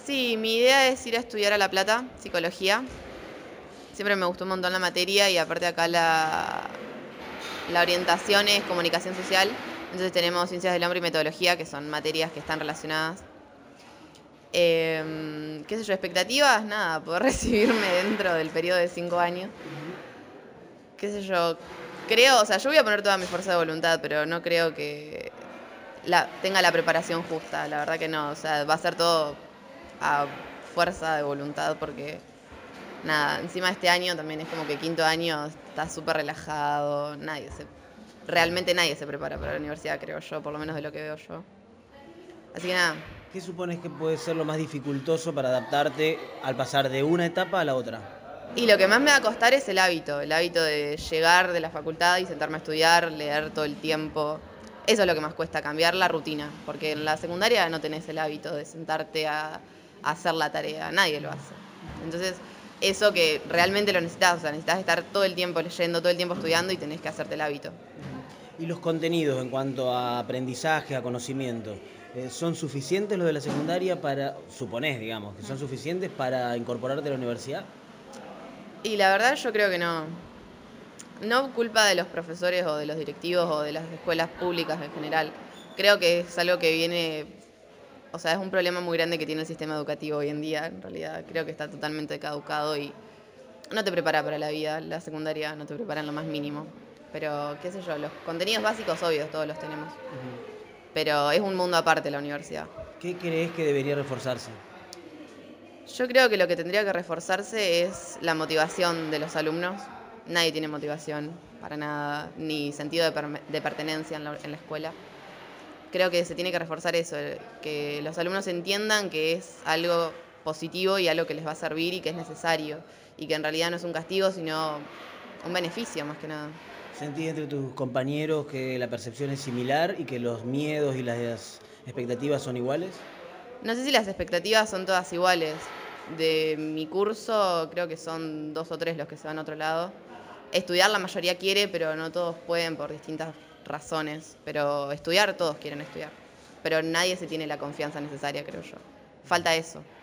Sí, mi idea es ir a estudiar a La Plata, psicología. Siempre me gustó un montón la materia y aparte acá la orientación es comunicación social. Entonces tenemos ciencias del hombre y metodología, que son materias que están relacionadas. ¿Qué sé yo? Expectativas, nada, poder recibirme dentro del periodo de 5 años. Qué sé yo, creo, o sea, yo voy a poner toda mi fuerza de voluntad, pero no creo que tenga la preparación justa, la verdad que no, o sea, va a ser todo a fuerza de voluntad porque, nada, encima este año también es como que quinto año está súper relajado, realmente nadie se prepara para la universidad, creo yo, por lo menos de lo que veo yo. Así que nada. ¿Qué supones que puede ser lo más dificultoso para adaptarte al pasar de una etapa a la otra? Y lo que más me va a costar es el hábito de llegar de la facultad y sentarme a estudiar, leer todo el tiempo. Eso es lo que más cuesta, cambiar la rutina, porque en la secundaria no tenés el hábito de sentarte a hacer la tarea, nadie lo hace. Entonces, eso que realmente lo necesitas, o sea, necesitas estar todo el tiempo leyendo, todo el tiempo estudiando y tenés que hacerte el hábito. ¿Y los contenidos en cuanto a aprendizaje, a conocimiento, son suficientes los de la secundaria para, suponés, digamos, que son suficientes para incorporarte a la universidad? Y la verdad yo creo que no. No culpa de los profesores o de los directivos o de las escuelas públicas en general. Creo que es algo que viene, o sea, es un problema muy grande que tiene el sistema educativo hoy en día, en realidad. Creo que está totalmente caducado y no te prepara para la vida. La secundaria no te prepara en lo más mínimo. Pero, qué sé yo, los contenidos básicos, obvios, todos los tenemos. Pero es un mundo aparte la universidad. ¿Qué crees que debería reforzarse? Yo creo que lo que tendría que reforzarse es la motivación de los alumnos. Nadie tiene motivación para nada, ni sentido de pertenencia en la escuela. Creo que se tiene que reforzar eso, que los alumnos entiendan que es algo positivo y algo que les va a servir y que es necesario. Y que en realidad no es un castigo, sino un beneficio más que nada. ¿Sentís entre tus compañeros que la percepción es similar y que los miedos y las expectativas son iguales? No sé si las expectativas son todas iguales. De mi curso creo que son 2 o 3 los que se van a otro lado. Estudiar la mayoría quiere, pero no todos pueden por distintas razones. Pero estudiar todos quieren estudiar. Pero nadie se tiene la confianza necesaria, creo yo. Falta eso.